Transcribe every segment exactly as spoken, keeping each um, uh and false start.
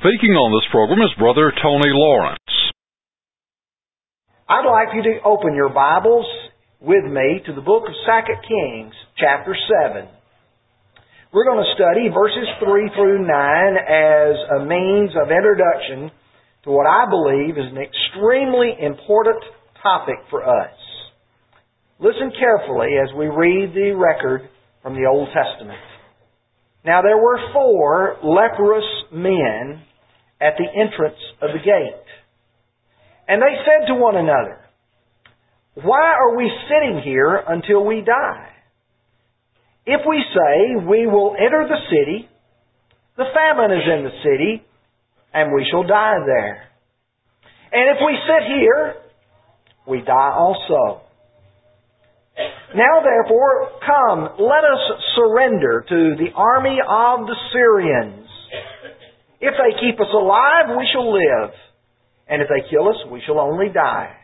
Speaking on this program is Brother Tony Lawrence. I'd like you to open your Bibles with me to the book of Second Kings, chapter seven. We're going to study verses three through nine as a means of introduction to what I believe is an extremely important topic for us. Listen carefully as we read the record from the Old Testament. Now there were four leprous men at the entrance of the gate. And they said to one another, "Why are we sitting here until we die? If we say we will enter the city, the famine is in the city, and we shall die there. And if we sit here, we die also. Now therefore, come, let us surrender to the army of the Syrians. If they keep us alive, we shall live. And if they kill us, we shall only die."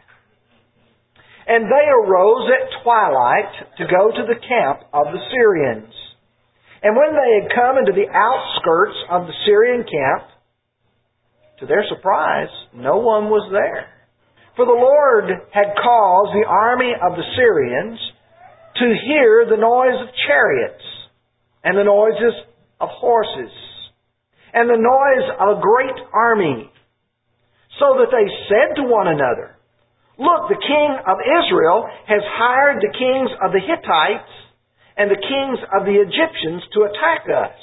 And they arose at twilight to go to the camp of the Syrians. And when they had come into the outskirts of the Syrian camp, to their surprise, no one was there. For the Lord had caused the army of the Syrians to hear the noise of chariots, and the noises of horses, and the noise of a great army, so that they said to one another, "Look, the king of Israel has hired the kings of the Hittites and the kings of the Egyptians to attack us."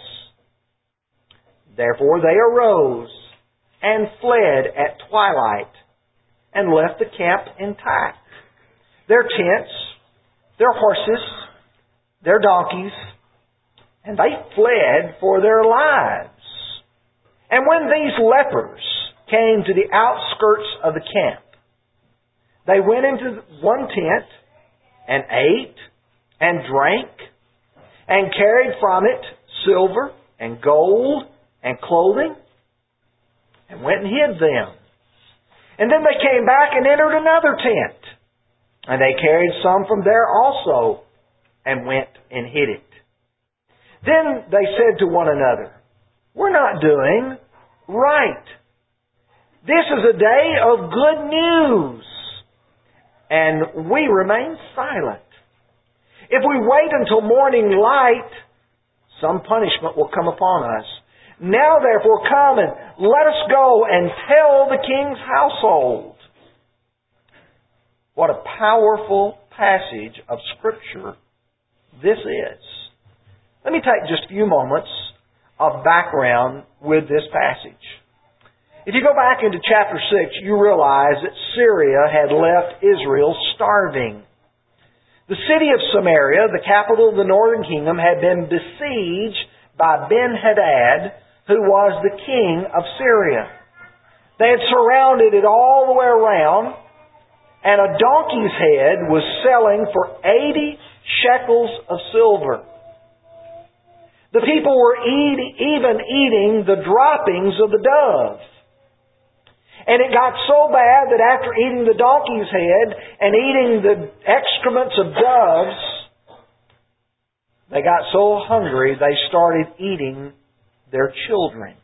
Therefore they arose and fled at twilight and left the camp intact, their tents, their horses, their donkeys, and they fled for their lives. And when these lepers came to the outskirts of the camp, they went into one tent and ate and drank and carried from it silver and gold and clothing and went and hid them. And then they came back and entered another tent, and they carried some from there also and went and hid it. Then they said to one another, "We're not doing right. This is a day of good news, and we remain silent. If we wait until morning light, some punishment will come upon us. Now therefore come and let us go and tell the king's household." What a powerful passage of Scripture this is. Let me take just a few moments of background with this passage. If you go back into chapter six, you realize that Syria had left Israel starving. The city of Samaria, the capital of the northern kingdom, had been besieged by Ben-Hadad, who was the king of Syria. They had surrounded it all the way around, and a donkey's head was selling for eighty shekels of silver. The people were eat, even eating the droppings of the dove. And it got so bad that after eating the donkey's head and eating the excrements of doves, they got so hungry they started eating their children.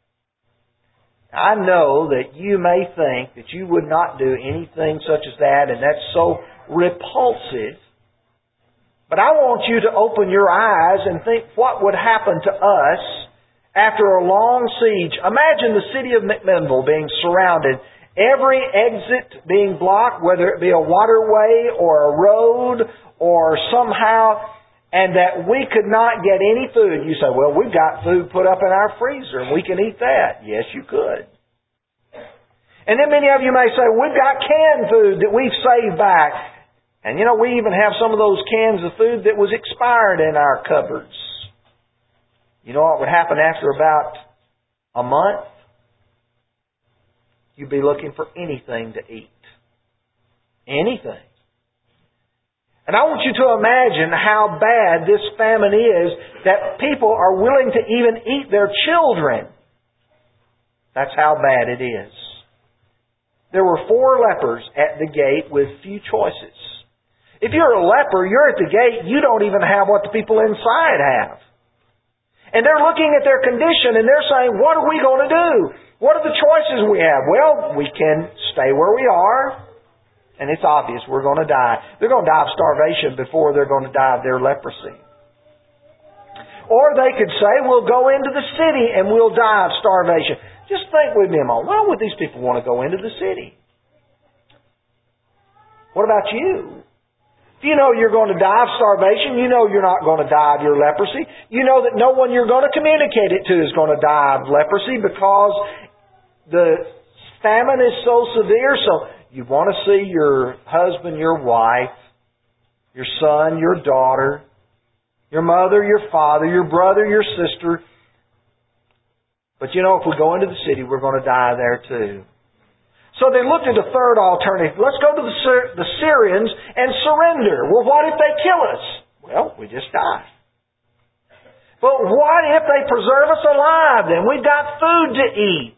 I know that you may think that you would not do anything such as that, and that's so repulsive. But I want you to open your eyes and think what would happen to us after a long siege. Imagine the city of McMinnville being surrounded, every exit being blocked, whether it be a waterway or a road or somehow, and that we could not get any food. You say, "Well, we've got food put up in our freezer and we can eat that." Yes, you could. And then many of you may say, "We've got canned food that we've saved back." And you know, we even have some of those cans of food that was expired in our cupboards. You know what would happen after about a month? You'd be looking for anything to eat. Anything. And I want you to imagine how bad this famine is, that people are willing to even eat their children. That's how bad it is. There were four lepers at the gate with few choices. If you're a leper, you're at the gate, you don't even have what the people inside have. And they're looking at their condition and they're saying, what are we going to do? What are the choices we have? Well, we can stay where we are, and it's obvious we're going to die. They're going to die of starvation before they're going to die of their leprosy. Or they could say, we'll go into the city and we'll die of starvation. Just think with me a moment. Why would these people want to go into the city? What about you? If you know you're going to die of starvation, you know you're not going to die of your leprosy. You know that no one you're going to communicate it to is going to die of leprosy because the famine is so severe. So you want to see your husband, your wife, your son, your daughter, your mother, your father, your brother, your sister. But you know, if we go into the city, we're going to die there too. So they looked at a third alternative. Let's go to the, Syr- the Syrians and surrender. Well, what if they kill us? Well, we just die. But what if they preserve us alive? Then we've got food to eat.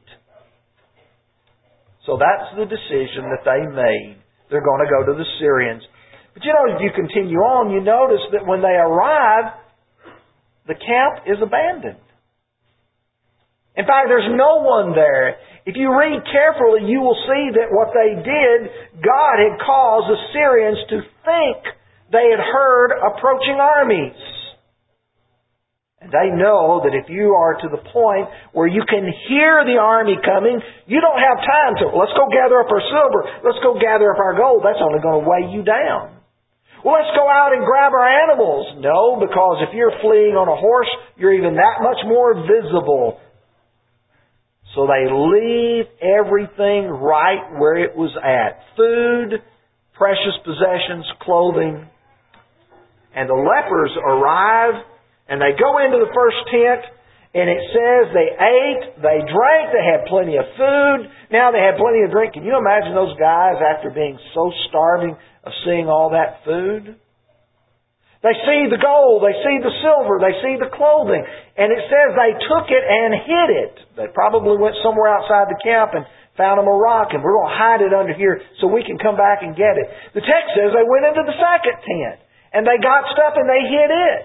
So that's the decision that they made. They're going to go to the Syrians. But you know, if you continue on, you notice that when they arrive, the camp is abandoned. In fact, there's no one there. If you read carefully, you will see that what they did, God had caused the Syrians to think they had heard approaching armies. And they know that if you are to the point where you can hear the army coming, you don't have time to, let's go gather up our silver, let's go gather up our gold. That's only going to weigh you down. Well, let's go out and grab our animals. No, because if you're fleeing on a horse, you're even that much more visible. So they leave everything right where it was at. Food, precious possessions, clothing. And the lepers arrive and they go into the first tent and it says they ate, they drank, they had plenty of food. Now they had plenty of drink. Can you imagine those guys after being so starving of seeing all that food? They see the gold, they see the silver, they see the clothing. And it says they took it and hid it. They probably went somewhere outside the camp and found them a rock and we're going to hide it under here so we can come back and get it. The text says they went into the second tent and they got stuff and they hid it.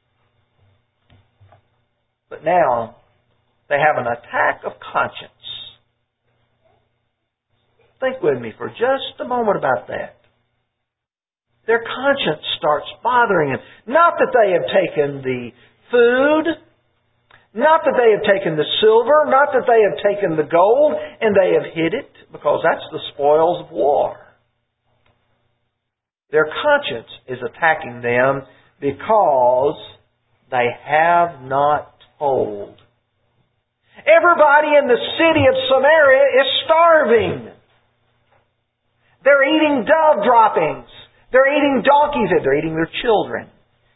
But now they have an attack of conscience. Think with me for just a moment about that. Their conscience starts bothering them. Not that they have taken the food, not that they have taken the silver, not that they have taken the gold and they have hid it, because that's the spoils of war. Their conscience is attacking them because they have not told. Everybody in the city of Samaria is starving. They're eating dove droppings. They're eating donkeys and they're eating their children.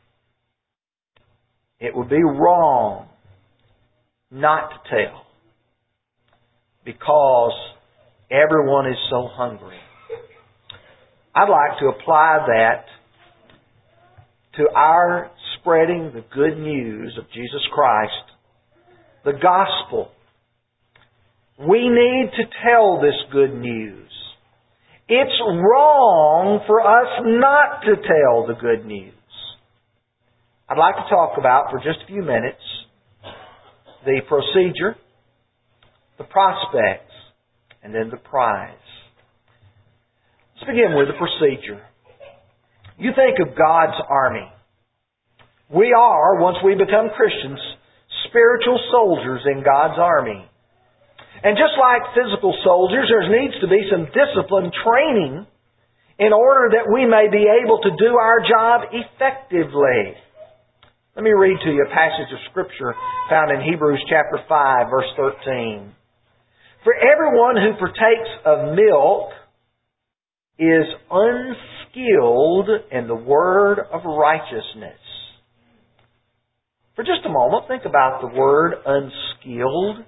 It would be wrong not to tell because everyone is so hungry. I'd like to apply that to our spreading the good news of Jesus Christ, the gospel. We need to tell this good news. It's wrong for us not to tell the good news. I'd like to talk about, for just a few minutes, the procedure, the prospects, and then the prize. Let's begin with the procedure. You think of God's army. We are, once we become Christians, spiritual soldiers in God's army. And just like physical soldiers, there needs to be some discipline training in order that we may be able to do our job effectively. Let me read to you a passage of Scripture found in Hebrews chapter five, verse thirteen. For everyone who partakes of milk is unskilled in the word of righteousness. For just a moment, think about the word unskilled.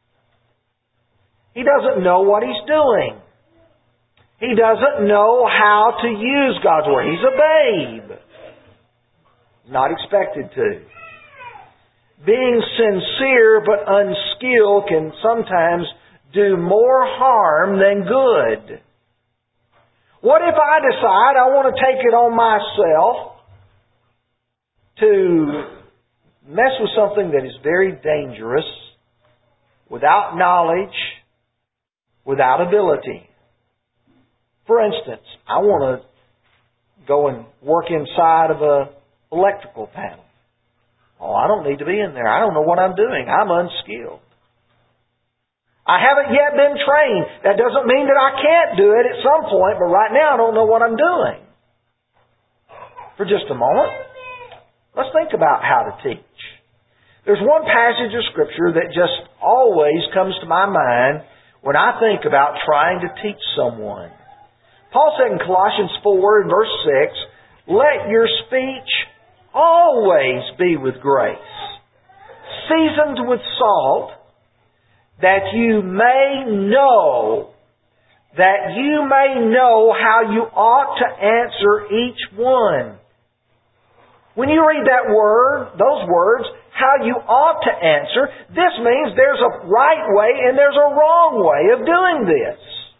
He doesn't know what he's doing. He doesn't know how to use God's Word. He's a babe. Not expected to. Being sincere but unskilled can sometimes do more harm than good. What if I decide I want to take it on myself to mess with something that is very dangerous without knowledge, without ability. For instance, I want to go and work inside of an electrical panel. Oh, I don't need to be in there. I don't know what I'm doing. I'm unskilled. I haven't yet been trained. That doesn't mean that I can't do it at some point, but right now I don't know what I'm doing. For just a moment, let's think about how to teach. There's one passage of Scripture that just always comes to my mind when I think about trying to teach someone. Paul said in Colossians four and verse six, "Let your speech always be with grace, seasoned with salt, that you may know, that you may know how you ought to answer each one." When you read that word, those words, how you ought to answer, this means there's a right way and there's a wrong way of doing this.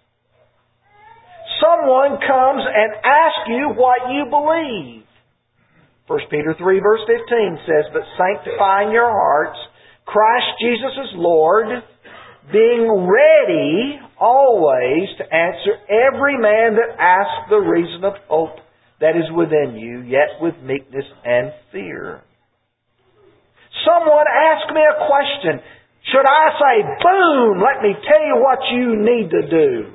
Someone comes and asks you what you believe. First Peter three verse fifteen says, "But sanctifying your hearts, Christ Jesus is Lord, being ready always to answer every man that asks the reason of hope that is within you, yet with meekness and fear." Someone asked me a question. Should I say, "Boom, let me tell you what you need to do"?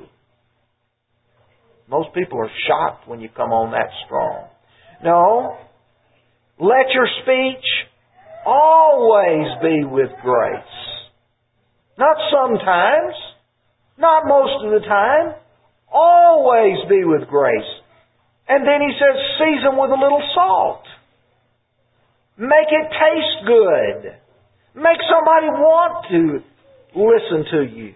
Most people are shocked when you come on that strong. No. Let your speech always be with grace. Not sometimes. Not most of the time. Always be with grace. And then he says, season with a little salt. Make it taste good. Make somebody want to listen to you,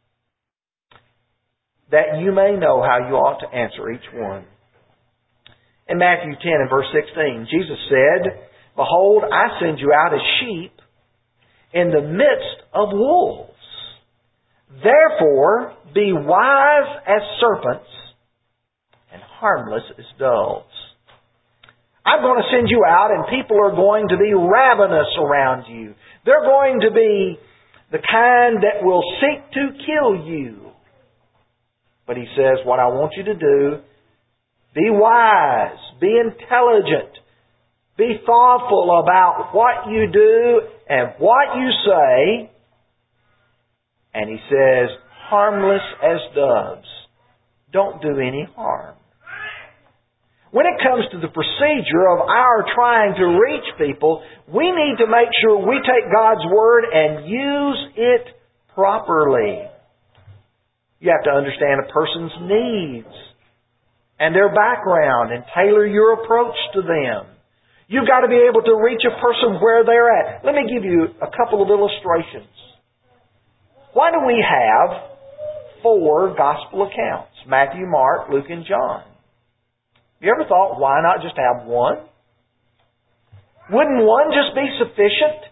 that you may know how you ought to answer each one. In Matthew ten and verse sixteen, Jesus said, "Behold, I send you out as sheep in the midst of wolves. Therefore, be wise as serpents and harmless as doves." I'm going to send you out and people are going to be ravenous around you. They're going to be the kind that will seek to kill you. But he says, what I want you to do, be wise, be intelligent, be thoughtful about what you do and what you say. And he says, harmless as doves. Don't do any harm. When it comes to the procedure of our trying to reach people, we need to make sure we take God's Word and use it properly. You have to understand a person's needs and their background and tailor your approach to them. You've got to be able to reach a person where they're at. Let me give you a couple of illustrations. Why do we have four gospel accounts? Matthew, Mark, Luke, and John. You ever thought, why not just have one? Wouldn't one just be sufficient?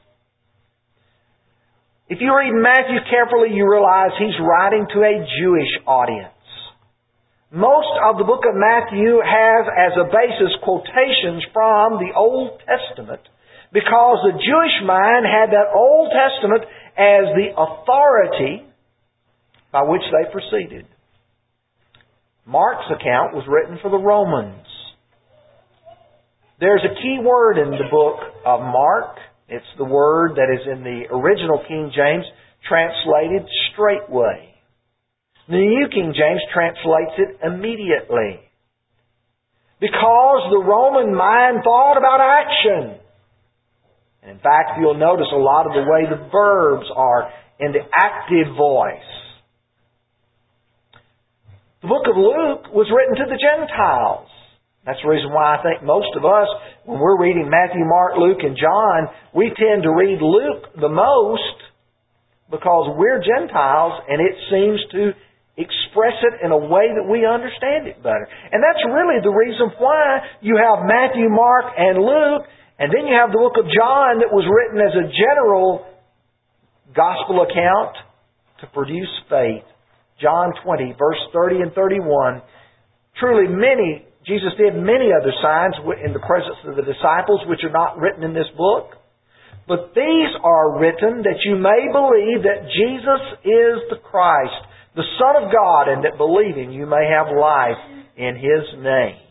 If you read Matthew carefully, you realize he's writing to a Jewish audience. Most of the book of Matthew has as a basis quotations from the Old Testament because the Jewish mind had that Old Testament as the authority by which they proceeded. Mark's account was written for the Romans. There's a key word in the book of Mark. It's the word that is in the original King James translated straightway. The New King James translates it immediately. Because the Roman mind thought about action. And in fact, you'll notice a lot of the way the verbs are in the active voice. The book of Luke was written to the Gentiles. That's the reason why I think most of us, when we're reading Matthew, Mark, Luke, and John, we tend to read Luke the most because we're Gentiles and it seems to express it in a way that we understand it better. And that's really the reason why you have Matthew, Mark, and Luke, and then you have the book of John that was written as a general gospel account to produce faith. John twenty, verse thirty and thirty-one. Truly many, Jesus did many other signs in the presence of the disciples which are not written in this book. But these are written that you may believe that Jesus is the Christ, the Son of God, and that believing you may have life in His name.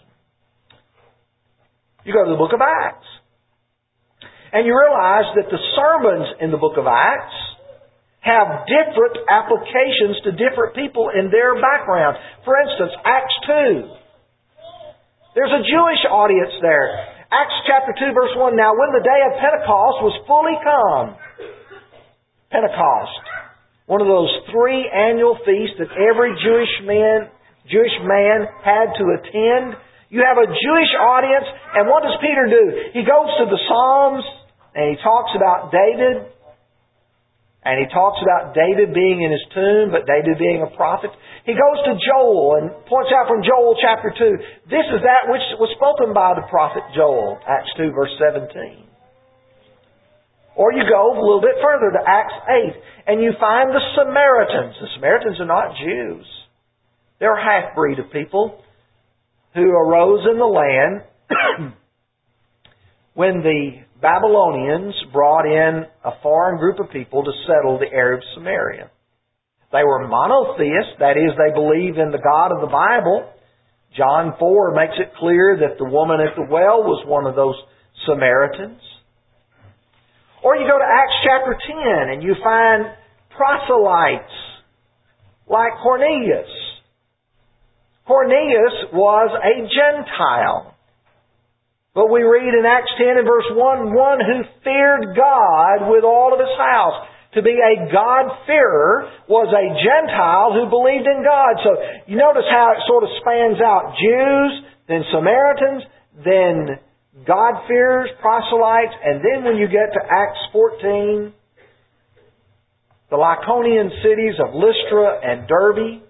You go to the book of Acts, and you realize that the sermons in the book of Acts have different applications to different people in their background. For instance, Acts two. There's a Jewish audience there. Acts chapter two, verse one. Now when the day of Pentecost was fully come, Pentecost, one of those three annual feasts that every Jewish man, Jewish man had to attend. You have a Jewish audience, and what does Peter do? He goes to the Psalms, and he talks about David, and he talks about David being in his tomb, but David being a prophet. He goes to Joel and points out from Joel chapter two, this is that which was spoken by the prophet Joel, Acts two verse seventeen. Or you go a little bit further to Acts eight, and you find the Samaritans. The Samaritans are not Jews. They're a half-breed of people who arose in the land when the Babylonians brought in a foreign group of people to settle the Arab Samaria. They were monotheists, that is, they believe in the God of the Bible. John four makes it clear that the woman at the well was one of those Samaritans. Or you go to Acts chapter ten and you find proselytes like Cornelius. Cornelius was a Gentile. But we read in Acts ten and verse one, one who feared God with all of his house. To be a God-fearer was a Gentile who believed in God. So you notice how it sort of spans out. Jews, then Samaritans, then God-fearers, proselytes, and then when you get to Acts fourteen, the Lycaonian cities of Lystra and Derbe.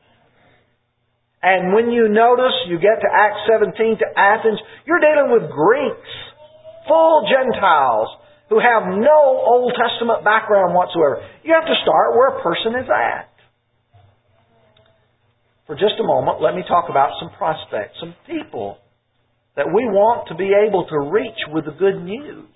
And when you notice, you get to Acts seventeen, to Athens, you're dealing with Greeks, full Gentiles, who have no Old Testament background whatsoever. You have to start where a person is at. For just a moment, let me talk about some prospects, some people that we want to be able to reach with the good news.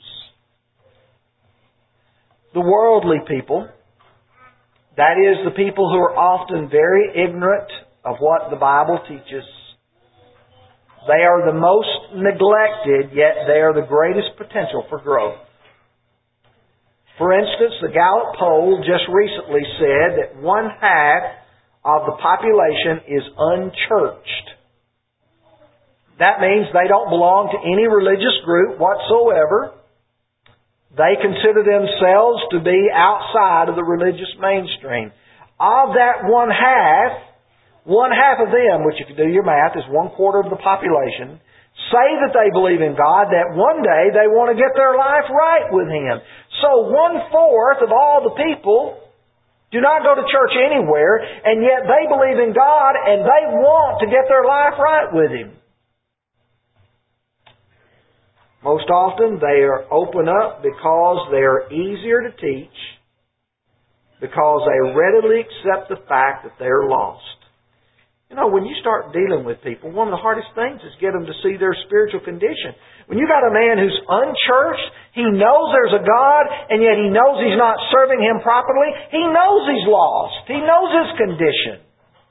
The worldly people, that is, the people who are often very ignorant of what the Bible teaches. They are the most neglected, yet they are the greatest potential for growth. For instance, the Gallup poll just recently said that one half of the population is unchurched. That means they don't belong to any religious group whatsoever. They consider themselves to be outside of the religious mainstream. Of that one half, one half of them, which if you do your math is one quarter of the population, say that they believe in God, that one day they want to get their life right with Him. So one-fourth of all the people do not go to church anywhere, and yet they believe in God and they want to get their life right with Him. Most often they are open up because they are easier to teach, because they readily accept the fact that they are lost. You know, when you start dealing with people, one of the hardest things is get them to see their spiritual condition. When you got a man who's unchurched, he knows there's a God, and yet he knows he's not serving Him properly. He knows he's lost. He knows his condition.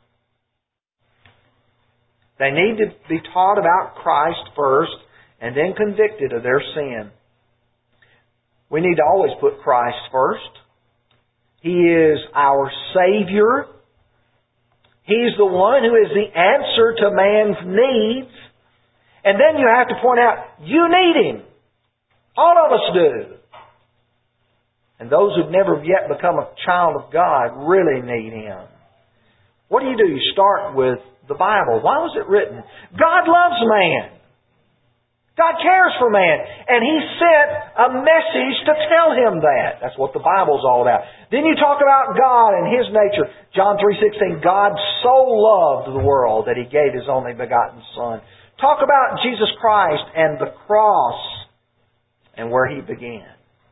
They need to be taught about Christ first, and then convicted of their sin. We need to always put Christ first. He is our Savior. He's the one who is the answer to man's needs. And then you have to point out, you need Him. All of us do. And those who've never yet become a child of God really need Him. What do you do? You start with the Bible. Why was it written? God loves man. God cares for man. And He sent a message to tell him that. That's what the Bible's all about. Then you talk about God and His nature. John three sixteen, God so loved the world that He gave His only begotten Son. Talk about Jesus Christ and the cross and where He began.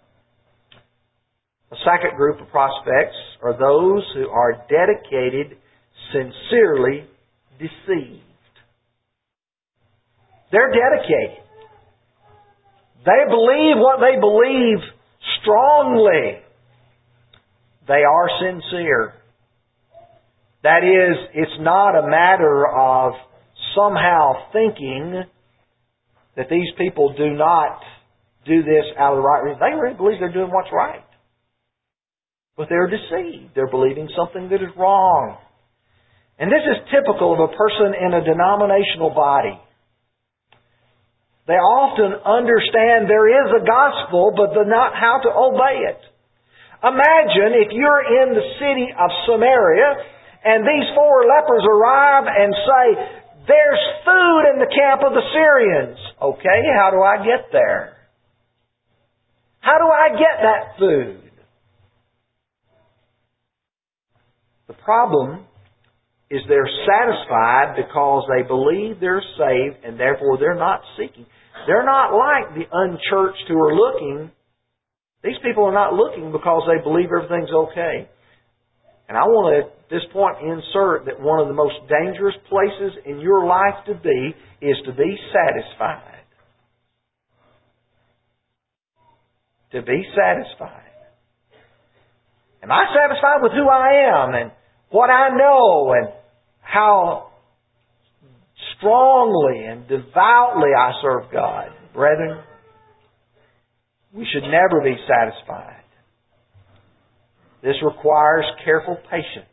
The second group of prospects are those who are dedicated, sincerely deceived. They're dedicated. They believe what they believe strongly they are sincere. That is, it's not a matter of somehow thinking that these people do not do this out of the right reason. They really believe they're doing what's right. But they're deceived. They're believing something that is wrong. And this is typical of a person in a denominational body. They often understand there is a gospel, but they're not how to obey it. Imagine if you're in the city of Samaria and these four lepers arrive and say, "There's food in the camp of the Syrians." Okay, how do I get there? How do I get that food? The problem is they're satisfied because they believe they're saved and therefore they're not seeking. They're not like the unchurched who are looking. These people are not looking because they believe everything's okay. And I want to, at this point, insert that one of the most dangerous places in your life to be is to be satisfied. To be satisfied. Am I satisfied with who I am and what I know and how strongly and devoutly I serve God? Brethren, we should never be satisfied. This requires careful patience.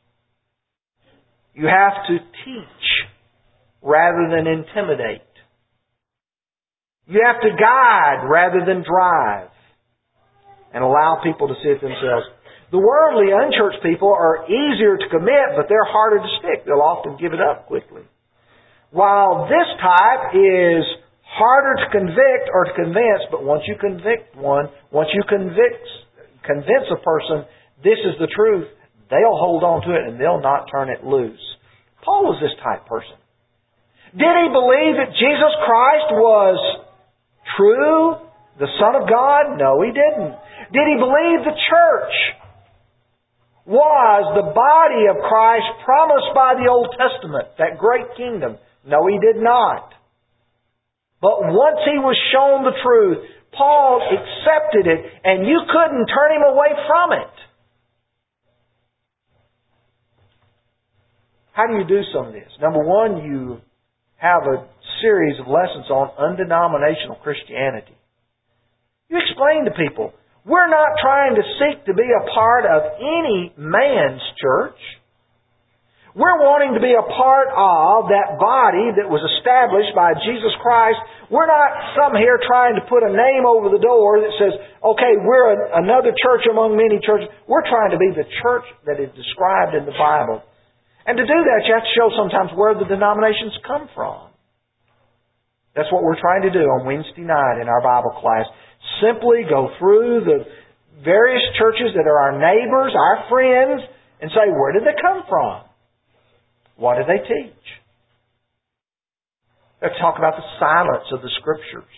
You have to teach rather than intimidate. You have to guide rather than drive and allow people to see it themselves. The worldly, unchurched people are easier to commit, but they're harder to stick. They'll often give it up quickly. While this type is harder to convict or to convince, but once you convict one, once you convict, convince a person this is the truth, they'll hold on to it and they'll not turn it loose. Paul was this type person. Did he believe that Jesus Christ was true, the Son of God? No, he didn't. Did he believe the church was the body of Christ promised by the Old Testament, that great kingdom? No, he did not. But once he was shown the truth, Paul accepted it, and you couldn't turn him away from it. How do you do some of this? Number one, you have a series of lessons on undenominational Christianity. You explain to people, we're not trying to seek to be a part of any man's church. We're wanting to be a part of that body that was established by Jesus Christ. We're not some here trying to put a name over the door that says, okay, we're a, another church among many churches. We're trying to be the church that is described in the Bible. And to do that, you have to show sometimes where the denominations come from. That's what we're trying to do on Wednesday night in our Bible class. Simply go through the various churches that are our neighbors, our friends, and say, where did they come from? What do they teach? Let's talk about the silence of the Scriptures.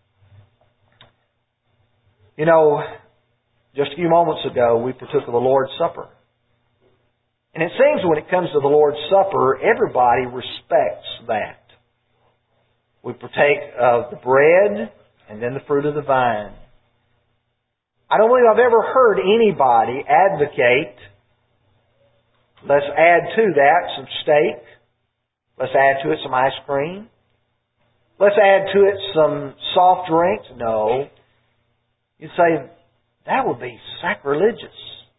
You know, just a few moments ago, we partook of the Lord's Supper. And it seems when it comes to the Lord's Supper, everybody respects that. We partake of the bread and then the fruit of the vine. I don't believe I've ever heard anybody advocate, let's add to that some steak, let's add to it some ice cream, let's add to it some soft drinks. No. You'd say, that would be sacrilegious.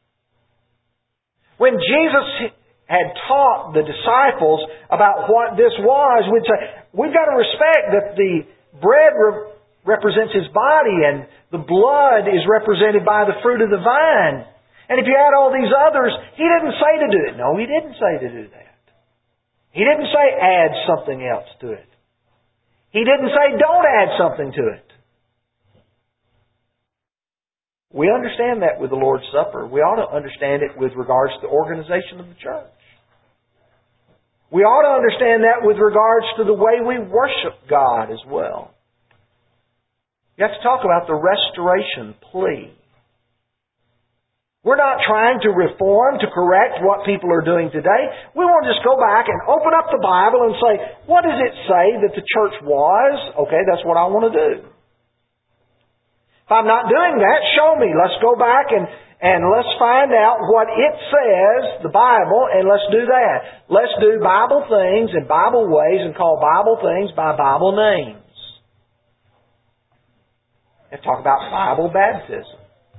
When Jesus had taught the disciples about what this was, we'd say, we've got to respect that the bread re- represents His body and the blood is represented by the fruit of the vine. And if you add all these others, He didn't say to do it. No, He didn't say to do that. He didn't say add something else to it. He didn't say don't add something to it. We understand that with the Lord's Supper. We ought to understand it with regards to the organization of the church. We ought to understand that with regards to the way we worship God as well. You have to talk about the restoration plea. We're not trying to reform, to correct what people are doing today. We want to just go back and open up the Bible and say, what does it say that the church was? Okay, that's what I want to do. If I'm not doing that, show me. Let's go back and, and let's find out what it says, the Bible, and let's do that. Let's do Bible things in Bible ways and call Bible things by Bible names. And talk about Bible baptism.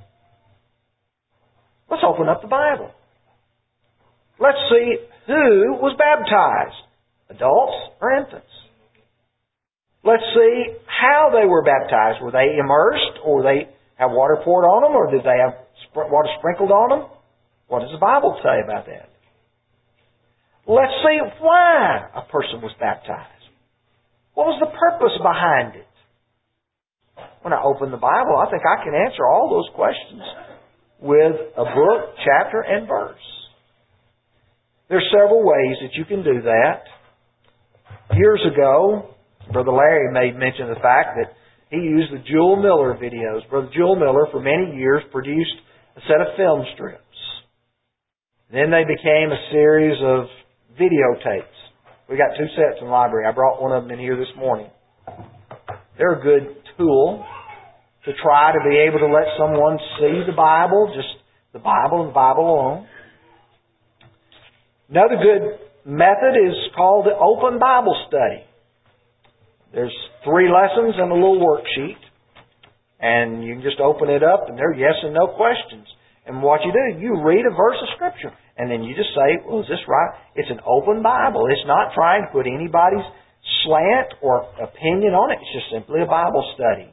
Let's open up the Bible. Let's see who was baptized, adults or infants. Let's see how they were baptized. Were they immersed, or they have water poured on them, or did they have water sprinkled on them? What does the Bible say about that? Let's see why a person was baptized. What was the purpose behind it? When I open the Bible, I think I can answer all those questions with a book, chapter, and verse. There's several ways that you can do that. Years ago, Brother Larry made mention of the fact that he used the Jewel Miller videos. Brother Jewel Miller, for many years, produced a set of film strips. Then they became a series of videotapes. We got two sets in the library. I brought one of them in here this morning. They're a good tool to try to be able to let someone see the Bible, just the Bible and the Bible alone. Another good method is called the Open Bible Study. There's three lessons and a little worksheet. And you can just open it up and they're yes and no questions. And what you do, you read a verse of Scripture. And then you just say, well, is this right? It's an open Bible. It's not trying to put anybody's slant or opinion on it. It's just simply a Bible study.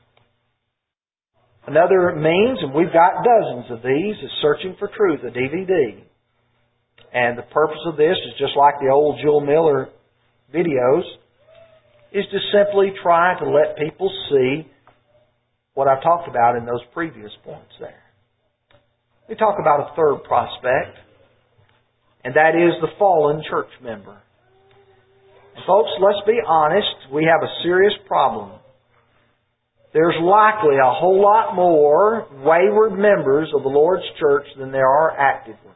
Another means, and we've got dozens of these, is Searching for Truth, a D V D. And the purpose of this is just like the old Jewel Miller videos, is to simply try to let people see what I've talked about in those previous points there. We talk about a third prospect, and that is the fallen church member. And folks, let's be honest, we have a serious problem. There's likely a whole lot more wayward members of the Lord's church than there are active ones.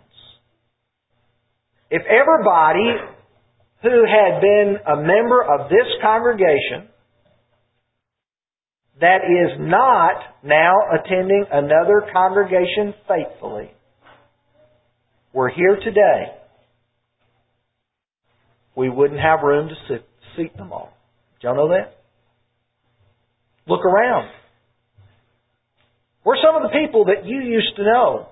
If everybody who had been a member of this congregation that is not now attending another congregation faithfully were here today, we wouldn't have room to sit, seat them all. Did y'all know that? Look around. Where's some of the people that you used to know?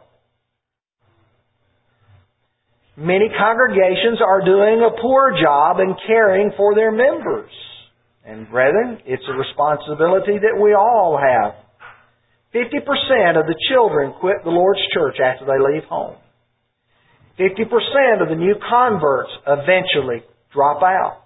Many congregations are doing a poor job in caring for their members. And brethren, it's a responsibility that we all have. fifty percent of the children quit the Lord's church after they leave home. fifty percent of the new converts eventually drop out.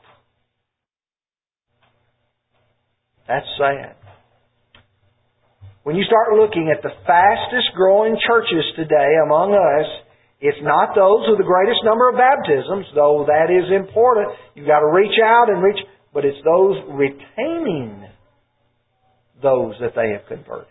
That's sad. When you start looking at the fastest growing churches today among us, it's not those with the greatest number of baptisms, though that is important. You've got to reach out and reach, but it's those retaining those that they have converted.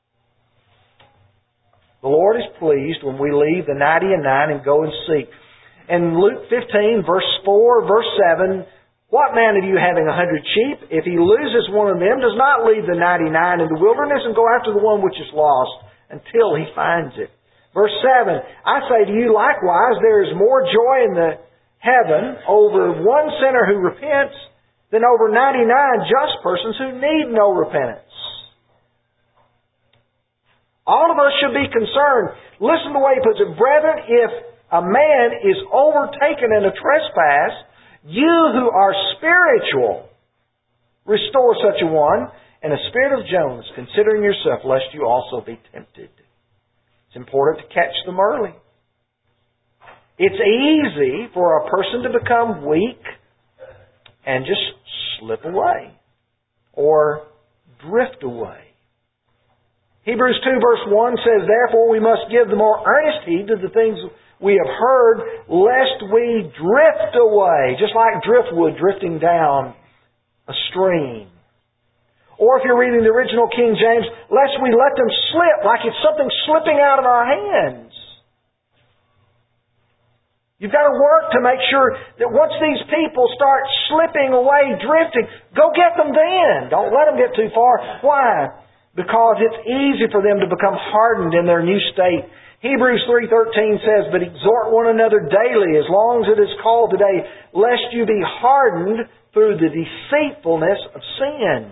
The Lord is pleased when we leave the ninety and nine and go and seek. In Luke fifteen, verse four, verse seven, what man of you having a hundred sheep, if he loses one of them, does not leave the ninety-nine in the wilderness and go after the one which is lost until he finds it? Verse seven, I say to you likewise, there is more joy in the heaven over one sinner who repents than over ninety-nine just persons who need no repentance. All of us should be concerned. Listen to the way he puts it. Brethren, if a man is overtaken in a trespass, you who are spiritual, restore such a one, and a spirit of gentleness, considering yourself, lest you also be tempted. It's important to catch them early. It's easy for a person to become weak and just slip away or drift away. Hebrews two verse one says, therefore we must give the more earnest heed to the things we have heard, lest we drift away, just like driftwood drifting down a stream. Or if you're reading the original King James, lest we let them slip, like it's something slipping out of our hands. You've got to work to make sure that once these people start slipping away, drifting, go get them then. Don't let them get too far. Why? because it's easy for them to become hardened in their new state. Hebrews three thirteen says, "But exhort one another daily, as long as it is called today, lest you be hardened through the deceitfulness of sin."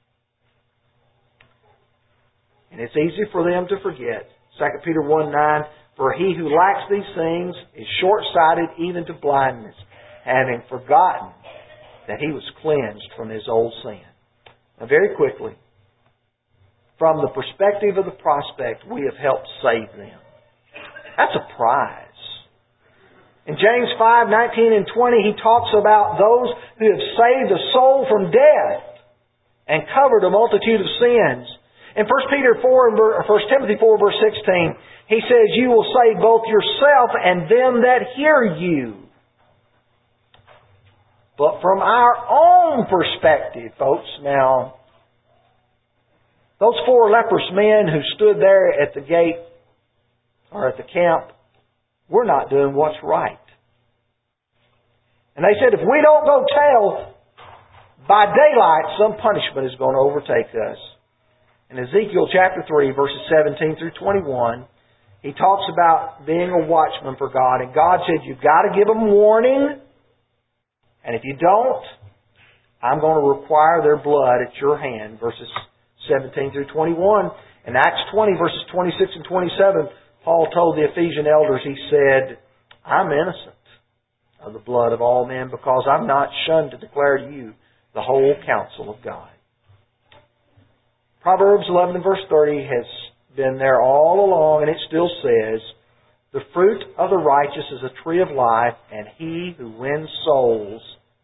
And it's easy for them to forget. Second Peter one nine, "For he who lacks these things is short-sighted even to blindness, having forgotten that he was cleansed from his old sin." Now very quickly, from the perspective of the prospect, we have helped save them. That's a prize. In James five nineteen and twenty, he talks about those who have saved a soul from death and covered a multitude of sins. In First Peter four and First Timothy four verse sixteen, he says, "You will save both yourself and them that hear you." But from our own perspective, folks, now, those four leprous men who stood there at the gate or at the camp, we're not doing what's right. And they said, if we don't go tell, by daylight, some punishment is going to overtake us. In Ezekiel chapter three, verses seventeen through twenty-one, he talks about being a watchman for God. And God said, you've got to give them warning. And if you don't, I'm going to require their blood at your hand. Verses seventeen through twenty-one. In Acts twenty, verses twenty-six and twenty-seven, Paul told the Ephesian elders, he said, I'm innocent of the blood of all men because I've not shunned to declare to you the whole counsel of God. Proverbs eleven and verse thirty has been there all along, and it still says, the fruit of the righteous is a tree of life, and he who wins souls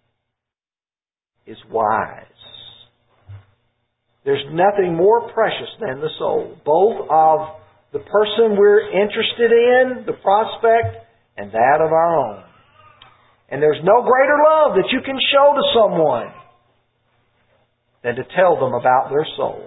is wise. There's nothing more precious than the soul, both of the person we're interested in, the prospect, and that of our own. And there's no greater love that you can show to someone than to tell them about their soul.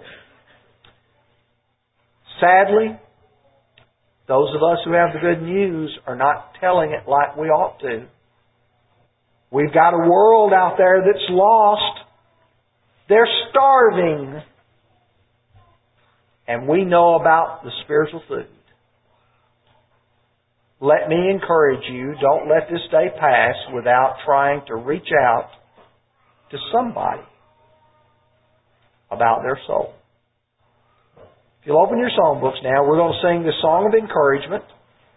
Sadly, those of us who have the good news are not telling it like we ought to. We've got a world out there that's lost. They're starving. And we know about the spiritual food. Let me encourage you, don't let this day pass without trying to reach out to somebody about their soul. If you'll open your songbooks now, we're going to sing this song of encouragement.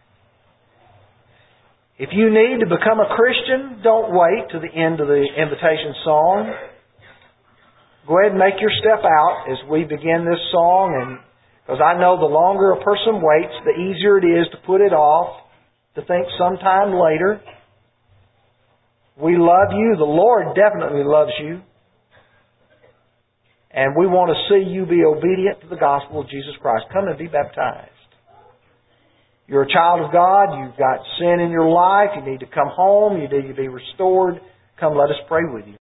If you need to become a Christian, don't wait to the end of the invitation song. Go ahead and make your step out as we begin this song, and because I know the longer a person waits, the easier it is to put it off, to think sometime later. We love you. The Lord definitely loves you. And we want to see you be obedient to the gospel of Jesus Christ. Come and be baptized. You're a child of God. You've got sin in your life. You need to come home. You need to be restored. Come, let us pray with you.